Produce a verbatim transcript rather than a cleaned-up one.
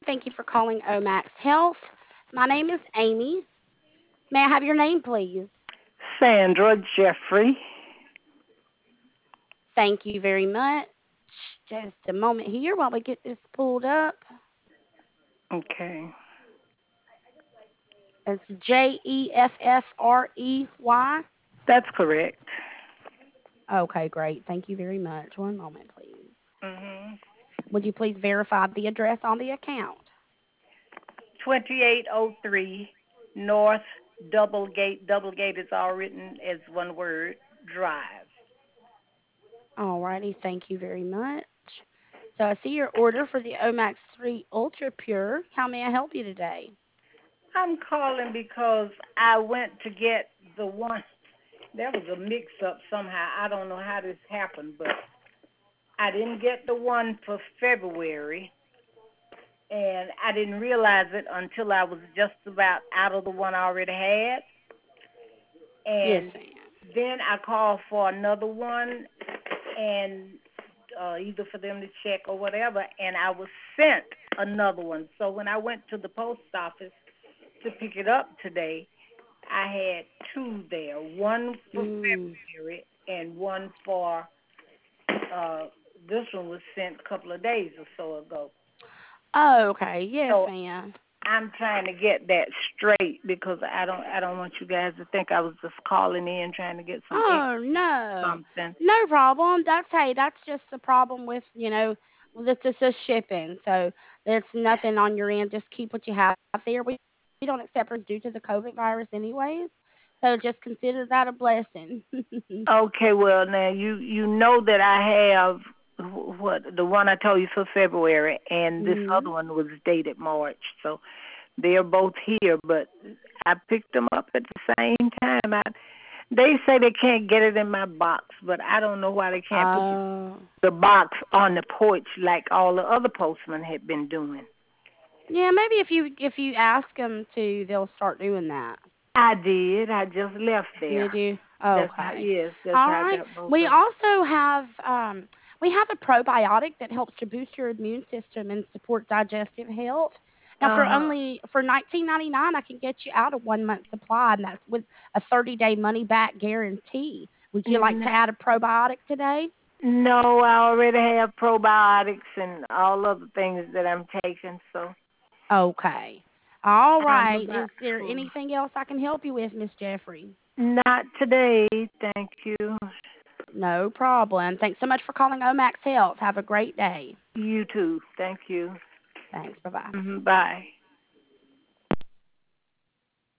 Thank you for calling Omax Health. My name is Amy. May I have your name, please? Sandra Jeffrey. Thank you very much. Just a moment here while we get this pulled up. Okay. It's J E F F R E Y. That's correct. Okay, great. Thank you very much. One moment, please. Mhm. Would you please verify the address on the account? twenty-eight oh three North Doublegate. Doublegate is all written as one word. Drive. Alrighty, thank you very much. So I see your order for the Omax three Ultra Pure. How may I help you today? I'm calling because I went to get the one. There was a mix-up somehow. I don't know how this happened, but I didn't get the one for February, and I didn't realize it until I was just about out of the one I already had. Yes, And ma'am. then I called for another one, and uh, either for them to check or whatever, and I was sent another one. So when I went to the post office to pick it up today, I had two there, one for Mm. February and one for, uh, this one was sent a couple of days or so ago. Oh, okay. Yes, So ma'am. I'm trying to get that straight because I don't I don't want you guys to think I was just calling in trying to get some extra Oh, no. something. No problem. That's, hey, that's just the problem with, you know, with this is shipping. So there's nothing on your end. Just keep what you have there. We, we don't accept orders due to the COVID virus anyways. So just consider that a blessing. Okay, well now you you know that I have wh- what the one I told you for February, and this hmm other one was dated March, so they're both here. But I picked them up at the same time. I, they say they can't get it in my box, but I don't know why they can't put the, Oh. the box on the porch like all the other postmen had been doing. Yeah, maybe if you if you ask them to, they'll start doing that. I did. I just left there. Did you? That's how. Okay. Yes, that's All how I right. got both We of them. also have um we have a probiotic that helps to boost your immune system and support digestive health. Now for Uh huh. only for nineteen ninety nine I can get you out a one month supply, and that's with a thirty day money back guarantee. Would you like to No, add a probiotic today? no, I already have probiotics and all other things that I'm taking, so Okay. All I'm right. about Is there full. anything else I can help you with, Miss Jeffrey? Not today, thank you. No problem. Thanks so much for calling Omax Health. Have a great day. You too, thank you. Thanks. Bye bye. Hmm. Bye.